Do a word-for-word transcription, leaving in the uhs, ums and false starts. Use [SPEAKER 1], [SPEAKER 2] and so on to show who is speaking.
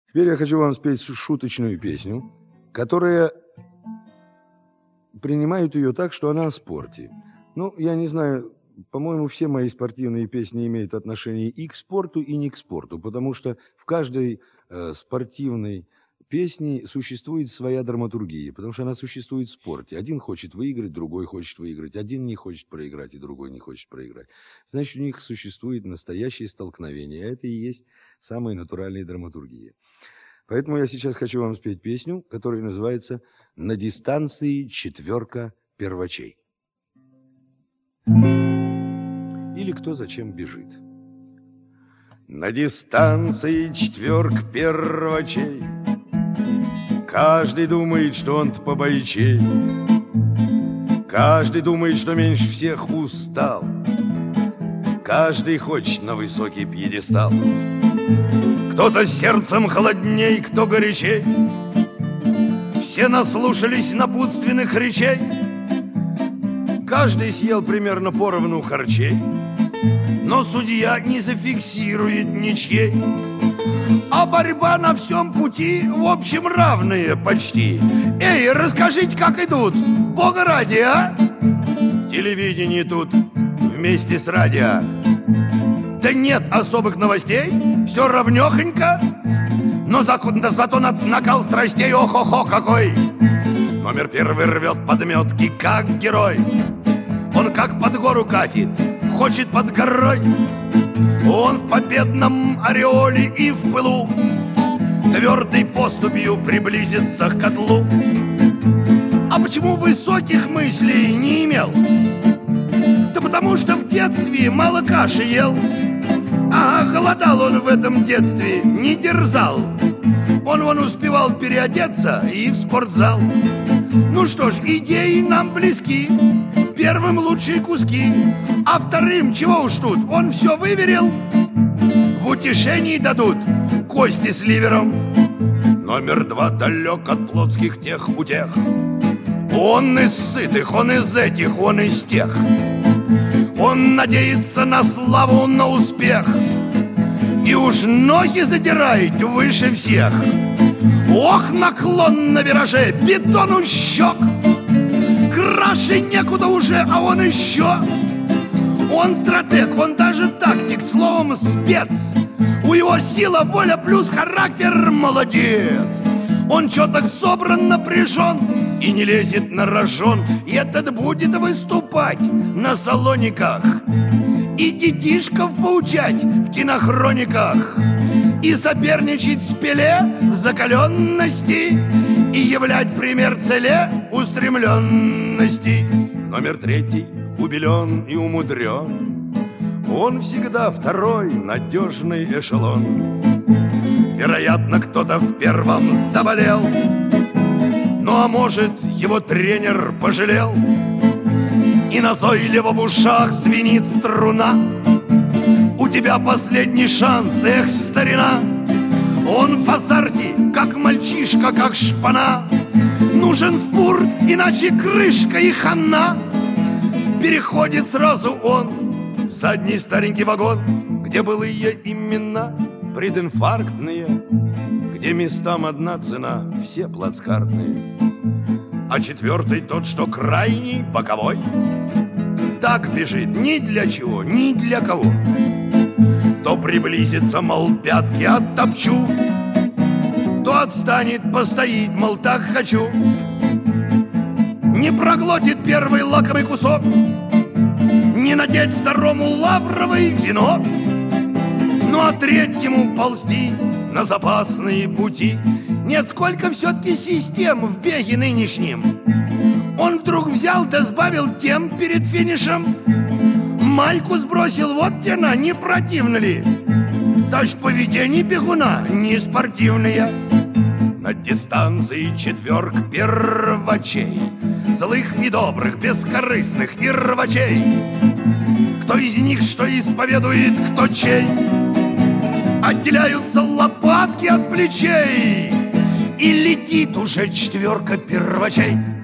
[SPEAKER 1] Теперь я хочу вам спеть шуточную песню, которая принимают ее так, что она о спорте. Ну, я не знаю, по-моему, все мои спортивные песни имеют отношение и к спорту, и не к спорту, потому что в каждой э, спортивной песне существует своя драматургия, потому что она существует в спорте. Один хочет выиграть, другой хочет выиграть. Один не хочет проиграть, и другой не хочет проиграть. Значит, у них существует настоящее столкновение. А это и есть самая натуральная драматургия. Поэтому я сейчас хочу вам спеть песню, которая называется «На дистанции четверка первачей». Или «Кто зачем бежит». На дистанции четверка первачей, каждый думает, что он-то побойчей, каждый думает, что меньше всех устал, каждый хочет на высокий пьедестал. Кто-то сердцем холодней, кто горячей, все наслушались напутственных речей, каждый съел примерно поровну харчей, но судья не зафиксирует ничьей. А борьба на всем пути, в общем, равные почти. Эй, расскажите, как идут, бога ради, а? Телевидение тут вместе с радио. Да нет особых новостей, все равнёхонько, но за, да зато на, накал страстей, ох-охо какой. Номер первый рвет подметки, как герой. Он как под гору катит, хочет под горой. Он в победном ореоле и в пылу твердой поступью приблизится к котлу. А почему высоких мыслей не имел? Да потому что в детстве мало каши ел. А голодал он в этом детстве, не дерзал. Он вон успевал переодеться и в спортзал. Ну что ж, идеи нам близки. Первым лучшие куски, а вторым, чего уж тут, он все выверил. В утешении дадут кости с ливером. Номер два далек от плотских тех утех. Он из сытых, он из этих, он из тех. Он надеется на славу, на успех, и уж ноги задирает выше всех. Ох, наклон на вираже, бетон у щек. Краше некуда уже, а он еще. Он стратег, он даже тактик, словом спец. У его сила, воля плюс характер, молодец. Он чё-то собран, напряжен и не лезет на рожон. И этот будет выступать на салониках и детишков поучать в кинохрониках, и соперничать с Пеле в закаленности, и являть пример целе устремленности. Номер третий убелен и умудрен. Он всегда второй надежный эшелон. Вероятно, кто-то в первом заболел, ну а может, его тренер пожалел, и назойливо в ушах звенит струна. У тебя последний шанс, эх, старина. Он в азарте, как мальчишка, как шпана. Нужен спорт, иначе крышка и хана. Переходит сразу он в задний старенький вагон, где былые имена прединфарктные, где местам одна цена, все плацкартные. А четвертый тот, что крайний, боковой, так бежит ни для чего, ни для кого. То приблизится, мол, пятки оттопчу, то отстанет, постоит, мол, так хочу. Не проглотит первый лакомый кусок, не надеть второму лавровый венок. Ну а третьему ползти на запасные пути. Нет, сколько все-таки систем в беге нынешнем. Он вдруг взял да сбавил темп перед финишем. Майку сбросил, вот тена, не противно ли? Даже поведение бегуна не спортивное. На дистанции четверка первачей, злых и добрых, бескорыстных и рвачей. Кто из них что исповедует, кто чей. Отделяются лопатки от плечей, и летит уже четверка первачей.